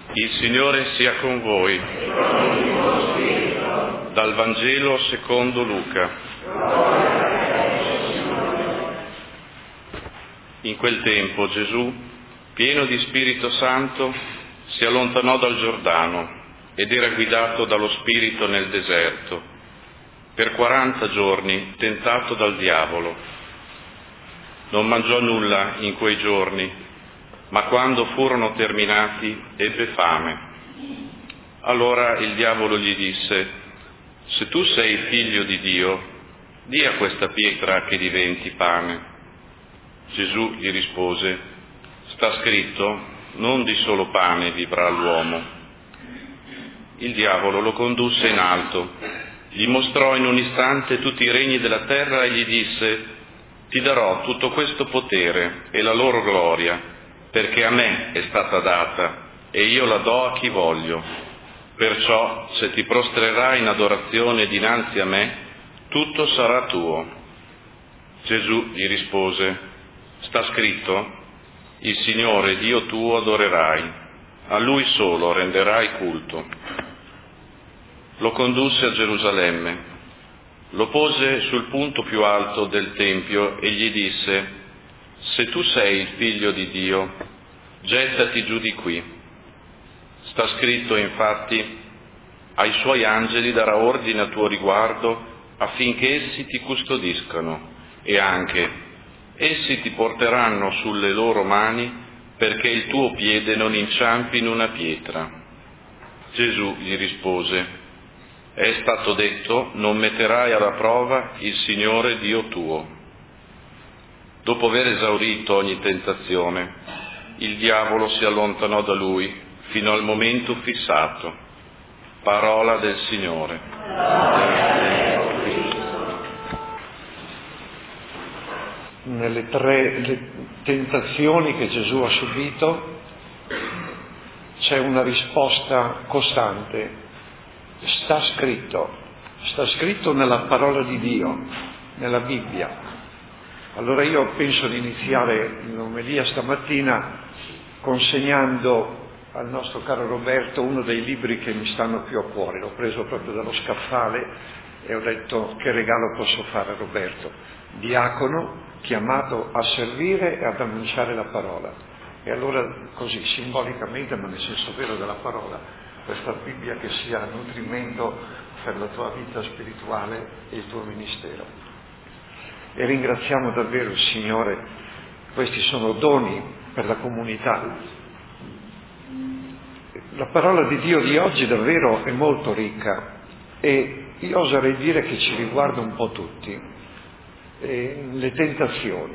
Il Signore sia con voi. Dal Vangelo secondo Luca. In quel tempo Gesù, pieno di Spirito Santo, si allontanò dal Giordano ed era guidato dallo Spirito nel deserto, per 40 giorni tentato dal diavolo. Non mangiò nulla in quei giorni, ma quando furono terminati ebbe fame. Allora il diavolo gli disse: se tu sei figlio di Dio, di a questa pietra che diventi pane. Gesù gli rispose: sta scritto, non di solo pane vivrà l'uomo. Il diavolo lo condusse in alto, gli mostrò in un istante tutti i regni della terra e gli disse: ti darò tutto questo potere e la loro gloria, perché a me è stata data e io la do a chi voglio. Perciò, se ti prostrerai in adorazione dinanzi a me, tutto sarà tuo. Gesù gli rispose: sta scritto, il Signore Dio tuo adorerai, a Lui solo renderai culto. Lo condusse a Gerusalemme, lo pose sul punto più alto del Tempio e gli disse: se tu sei il figlio di Dio, gettati giù di qui. Sta scritto infatti, ai suoi angeli darà ordine a tuo riguardo affinché essi ti custodiscano e anche essi ti porteranno sulle loro mani perché il tuo piede non inciampi in una pietra. Gesù gli rispose: è stato detto, non metterai alla prova il Signore Dio tuo. Dopo aver esaurito ogni tentazione, il diavolo si allontanò da lui fino al momento fissato. Parola del Signore. Nelle tre tentazioni che Gesù ha subito c'è una risposta costante. Sta scritto nella parola di Dio, nella Bibbia. Allora io penso di iniziare l'omelia stamattina consegnando al nostro caro Roberto uno dei libri che mi stanno più a cuore. L'ho preso proprio dallo scaffale e ho detto: che regalo posso fare a Roberto? Diacono chiamato a servire e ad annunciare la parola. E allora così simbolicamente, ma nel senso vero della parola, questa Bibbia che sia nutrimento per la tua vita spirituale e il tuo ministero. E ringraziamo davvero il Signore, questi sono doni per la comunità. La parola di Dio di oggi davvero è molto ricca e io oserei dire che ci riguarda un po' tutti, le tentazioni.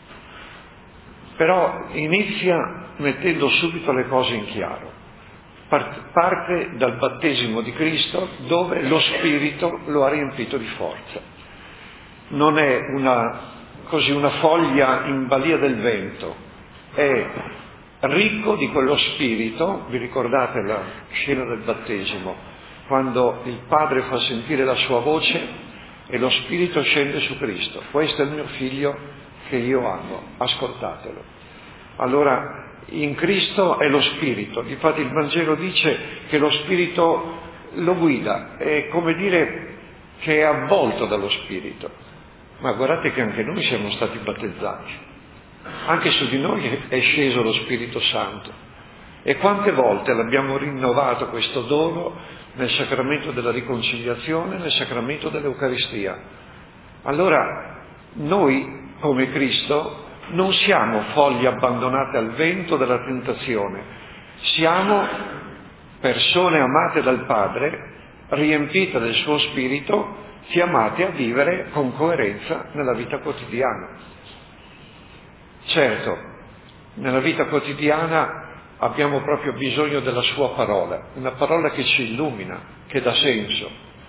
Però inizia mettendo subito le cose in chiaro. Parte dal battesimo di Cristo, dove lo Spirito lo ha riempito di forza. Non è una foglia in balia del vento, è ricco di quello Spirito. Vi ricordate la scena del battesimo, quando il Padre fa sentire la sua voce e lo Spirito scende su Cristo: questo è il mio figlio che io amo, ascoltatelo. Allora in Cristo è lo Spirito, difatti il Vangelo dice che lo Spirito lo guida, è come dire che è avvolto dallo Spirito. Ma guardate che anche noi siamo stati battezzati, anche su di noi è sceso lo Spirito Santo. E quante volte l'abbiamo rinnovato questo dono nel sacramento della riconciliazione, nel sacramento dell'Eucaristia. Allora noi, come Cristo, non siamo foglie abbandonate al vento della tentazione, siamo persone amate dal Padre, riempite del suo Spirito, chiamate a vivere con coerenza nella vita quotidiana. Certo, nella vita quotidiana abbiamo proprio bisogno della sua parola, una parola che ci illumina, che dà senso.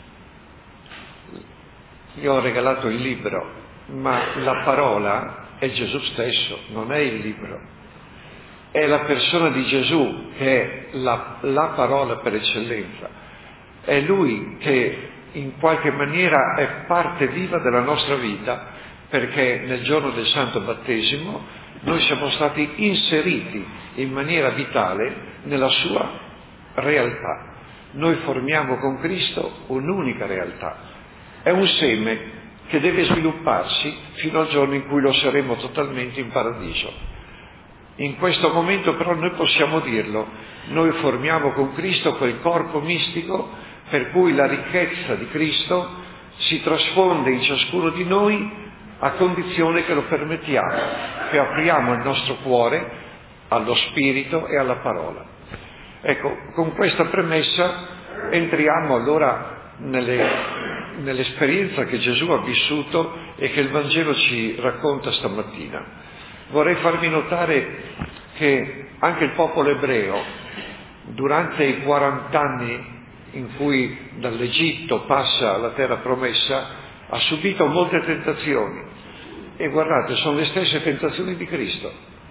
Io ho regalato il libro, ma la parola è Gesù stesso, non è il libro. È la persona di Gesù che è la parola per eccellenza. È Lui che in qualche maniera è parte viva della nostra vita, perché nel giorno del Santo Battesimo noi siamo stati inseriti in maniera vitale nella sua realtà. Noi formiamo con Cristo un'unica realtà. È un seme che deve svilupparsi fino al giorno in cui lo saremo totalmente in paradiso. In questo momento però noi possiamo dirlo, noi formiamo con Cristo quel corpo mistico per cui la ricchezza di Cristo si trasfonde in ciascuno di noi a condizione che lo permettiamo, che apriamo il nostro cuore allo Spirito e alla parola. Ecco, con questa premessa entriamo allora nell'esperienza che Gesù ha vissuto e che il Vangelo ci racconta stamattina. Vorrei farvi notare che anche il popolo ebreo, durante i 40 anni in cui dall'Egitto passa alla terra promessa, ha subito molte tentazioni. E guardate, sono le stesse tentazioni di Cristo.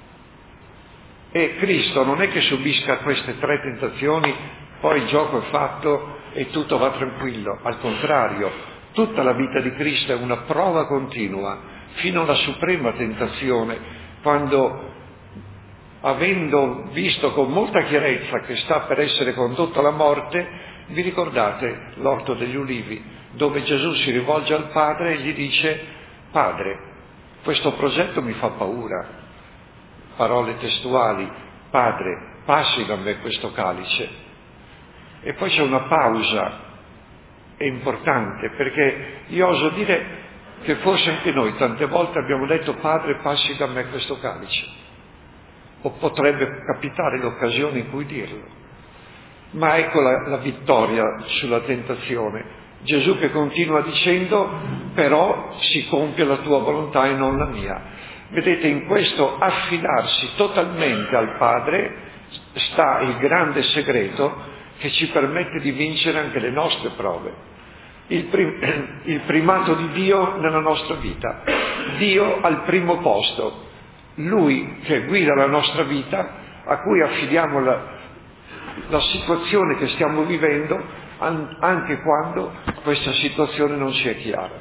E Cristo non è che subisca queste 3 tentazioni, poi il gioco è fatto e tutto va tranquillo. Al contrario, tutta la vita di Cristo è una prova continua, fino alla suprema tentazione, quando, avendo visto con molta chiarezza che sta per essere condotto alla morte, vi ricordate l'orto degli ulivi, dove Gesù si rivolge al Padre e gli dice: Padre, questo progetto mi fa paura. Parole testuali: Padre, passi da me questo calice. E poi c'è una pausa, è importante, perché io oso dire che forse anche noi tante volte abbiamo detto: Padre, passi da me questo calice, o potrebbe capitare l'occasione in cui dirlo. Ma ecco la vittoria sulla tentazione. Gesù che continua dicendo: però si compie la tua volontà e non la mia. Vedete, in questo affidarsi totalmente al Padre sta il grande segreto che ci permette di vincere anche le nostre prove. Il primato di Dio nella nostra vita, Dio al primo posto, Lui che guida la nostra vita, a cui affidiamo la situazione che stiamo vivendo, anche quando questa situazione non ci è chiara.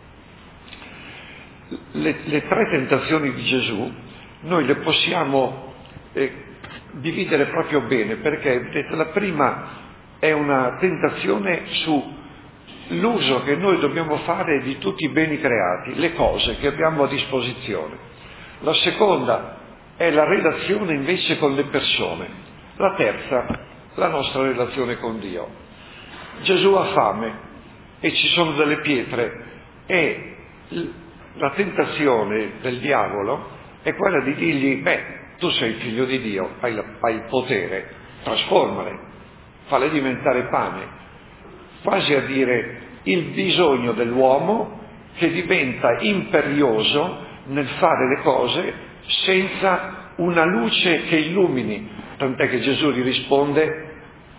Le 3 tentazioni di Gesù noi le possiamo dividere proprio bene, perché vedete, la prima è una tentazione su l'uso che noi dobbiamo fare di tutti i beni creati, le cose che abbiamo a disposizione. La seconda è la relazione invece con le persone. La terza, la nostra relazione con Dio. Gesù ha fame e ci sono delle pietre e la tentazione del diavolo è quella di dirgli: tu sei figlio di Dio, hai il potere, trasformale, falle diventare pane. Quasi a dire il bisogno dell'uomo che diventa imperioso nel fare le cose senza una luce che illumini, tant'è che Gesù gli risponde: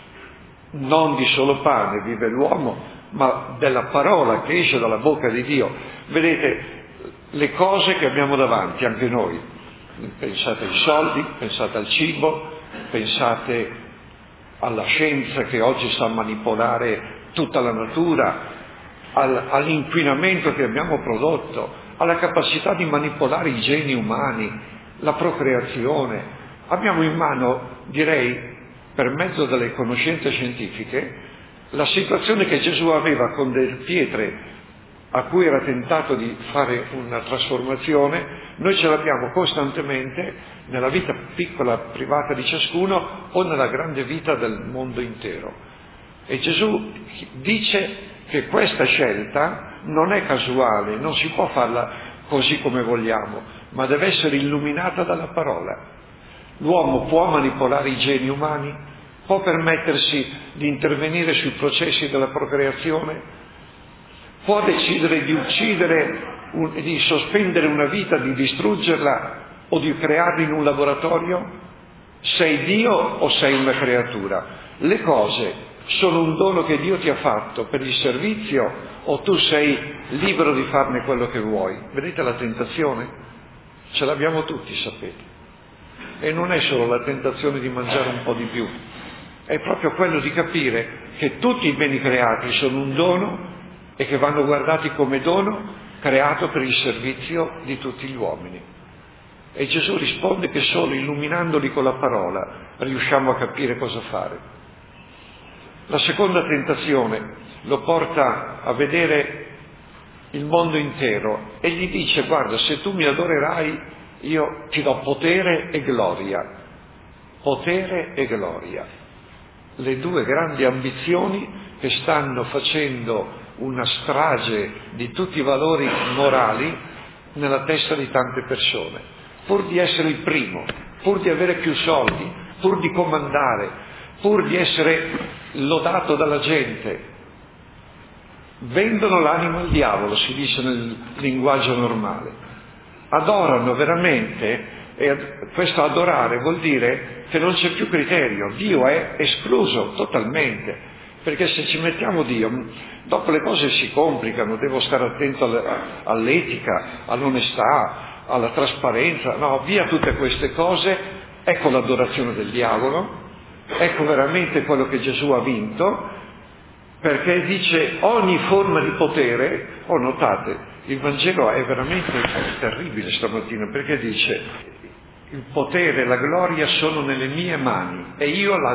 non di solo pane vive l'uomo, ma della parola che esce dalla bocca di Dio. Vedete, le cose che abbiamo davanti, anche noi, pensate ai soldi, pensate al cibo, pensate alla scienza che oggi sa manipolare tutta la natura, all'inquinamento che abbiamo prodotto, alla capacità di manipolare i geni umani, la procreazione. Abbiamo in mano, direi, per mezzo delle conoscenze scientifiche, la situazione che Gesù aveva con delle pietre a cui era tentato di fare una trasformazione, noi ce l'abbiamo costantemente nella vita piccola, privata di ciascuno o nella grande vita del mondo intero. E Gesù dice che questa scelta non è casuale, non si può farla così come vogliamo, ma deve essere illuminata dalla parola. L'uomo può manipolare i geni umani? Può permettersi di intervenire sui processi della procreazione? Può decidere di uccidere, di sospendere una vita, di distruggerla o di crearla in un laboratorio? Sei Dio o sei una creatura? Le cose sono un dono che Dio ti ha fatto per il servizio o tu sei libero di farne quello che vuoi? Vedete la tentazione? Ce l'abbiamo tutti, sapete. E non è solo la tentazione di mangiare un po' di più, è proprio quello di capire che tutti i beni creati sono un dono e che vanno guardati come dono creato per il servizio di tutti gli uomini. E Gesù risponde che solo illuminandoli con la parola riusciamo a capire cosa fare. La seconda tentazione lo porta a vedere il mondo intero e gli dice: guarda, se tu mi adorerai io ti do potere e gloria. Potere e gloria, le due grandi ambizioni che stanno facendo una strage di tutti i valori morali nella testa di tante persone, pur di essere il primo, pur di avere più soldi, pur di comandare, pur di essere lodato dalla gente. Vendono l'anima al diavolo, si dice nel linguaggio normale. Adorano veramente, e questo adorare vuol dire che non c'è più criterio, Dio è escluso totalmente, perché se ci mettiamo Dio, dopo le cose si complicano, devo stare attento all'etica, all'onestà, alla trasparenza, no, via tutte queste cose. Ecco l'adorazione del diavolo, ecco veramente quello che Gesù ha vinto, perché dice ogni forma di potere. Notate, il Vangelo è veramente terribile stamattina, perché dice: il potere e la gloria sono nelle mie mani e io le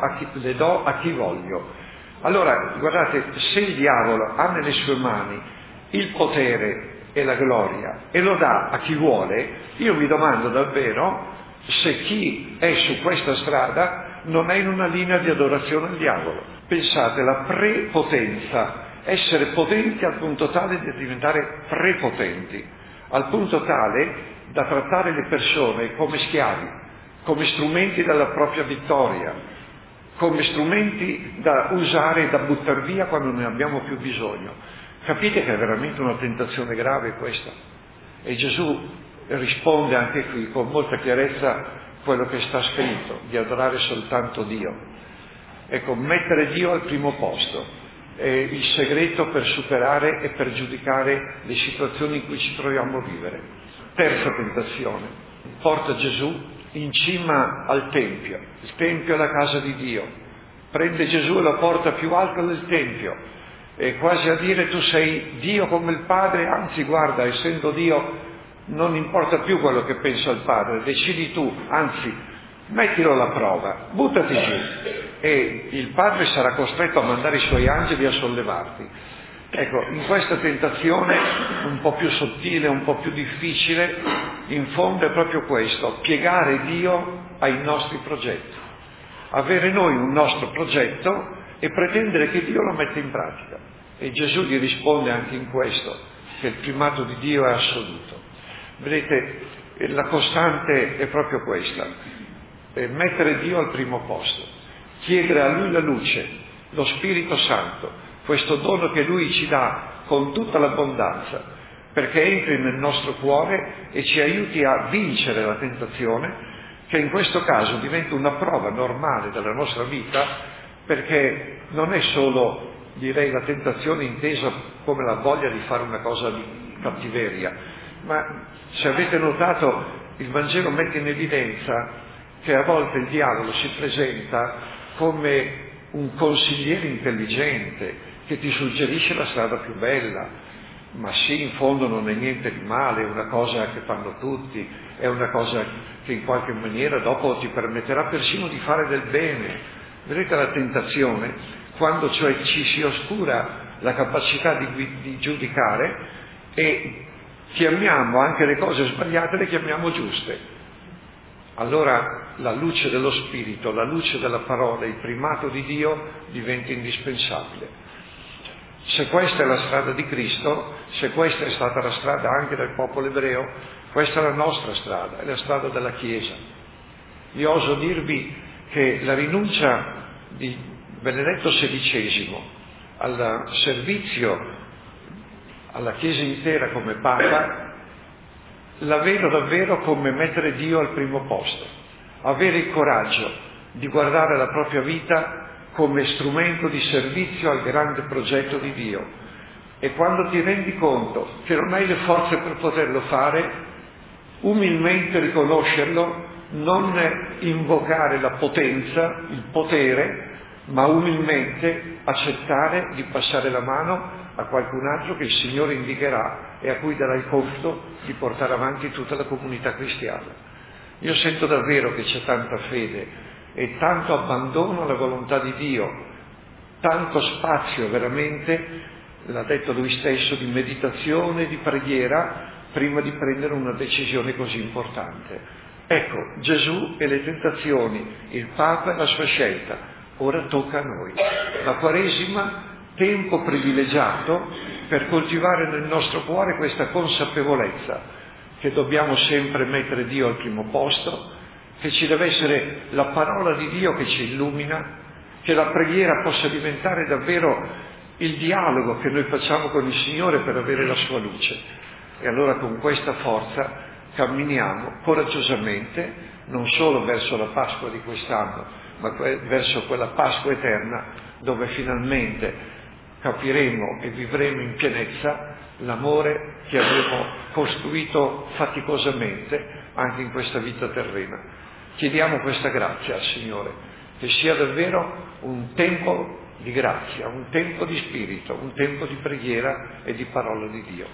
do a chi voglio. Allora, guardate, se il diavolo ha nelle sue mani il potere e la gloria e lo dà a chi vuole, io mi domando davvero se chi è su questa strada non è in una linea di adorazione al diavolo. Pensate, la prepotenza, essere potenti al punto tale di diventare prepotenti, al punto tale da trattare le persone come schiavi, come strumenti della propria vittoria, come strumenti da usare e da buttare via quando ne abbiamo più bisogno. Capite che è veramente una tentazione grave questa? E Gesù risponde anche qui con molta chiarezza quello che sta scritto, di adorare soltanto Dio. Ecco, mettere Dio al primo posto è il segreto per superare e per giudicare le situazioni in cui ci troviamo a vivere. Terza tentazione, porta Gesù in cima al Tempio. Il Tempio è la casa di Dio. Prende Gesù e la porta più alta del Tempio, e quasi a dire: tu sei Dio come il Padre, anzi guarda, essendo Dio non importa più quello che pensa il Padre, decidi tu, anzi mettilo alla prova, buttati giù, e il Padre sarà costretto a mandare i suoi angeli a sollevarti. Ecco, in questa tentazione un po' più sottile, un po' più difficile, in fondo è proprio questo: piegare Dio ai nostri progetti, avere noi un nostro progetto e pretendere che Dio lo metta in pratica. E Gesù gli risponde anche in questo, che il primato di Dio è assoluto. Vedete, la costante è proprio questa: mettere Dio al primo posto, chiedere a Lui la luce, lo Spirito Santo, questo dono che Lui ci dà con tutta l'abbondanza, perché entri nel nostro cuore e ci aiuti a vincere la tentazione, che in questo caso diventa una prova normale della nostra vita, perché non è solo, direi, la tentazione intesa come la voglia di fare una cosa di cattiveria, ma se avete notato il Vangelo mette in evidenza che a volte il diavolo si presenta come un consigliere intelligente che ti suggerisce la strada più bella. Ma sì, in fondo non è niente di male, è una cosa che fanno tutti, è una cosa che in qualche maniera dopo ti permetterà persino di fare del bene. Vedete la tentazione, quando cioè ci si oscura la capacità di giudicare e chiamiamo anche le cose sbagliate, le chiamiamo giuste. Allora la luce dello Spirito, la luce della parola, il primato di Dio diventa indispensabile. Se questa è la strada di Cristo, se questa è stata la strada anche del popolo ebreo, questa è la nostra strada, è la strada della Chiesa. Io oso dirvi che la rinuncia di Benedetto XVI al servizio alla Chiesa intera come Papa la vedo davvero come mettere Dio al primo posto, avere il coraggio di guardare la propria vita come strumento di servizio al grande progetto di Dio. E quando ti rendi conto che non hai le forze per poterlo fare, umilmente riconoscerlo, non invocare la potenza, il potere, ma umilmente accettare di passare la mano a qualcun altro che il Signore indicherà e a cui darà il compito di portare avanti tutta la comunità cristiana. Io sento davvero che c'è tanta fede e tanto abbandono alla volontà di Dio tanto spazio veramente, l'ha detto lui stesso, di meditazione, di preghiera, prima di prendere una decisione così importante. Ecco, Gesù e le tentazioni, il Papa e la sua scelta, ora tocca a noi. La Quaresima, tempo privilegiato per coltivare nel nostro cuore questa consapevolezza che dobbiamo sempre mettere Dio al primo posto, che ci deve essere la parola di Dio che ci illumina, che la preghiera possa diventare davvero il dialogo che noi facciamo con il Signore per avere la sua luce. E allora con questa forza camminiamo coraggiosamente, non solo verso la Pasqua di quest'anno, ma verso quella Pasqua eterna dove finalmente capiremo e vivremo in pienezza l'amore che abbiamo costruito faticosamente anche in questa vita terrena. Chiediamo questa grazia al Signore, che sia davvero un tempo di grazia, un tempo di spirito, un tempo di preghiera e di parola di Dio.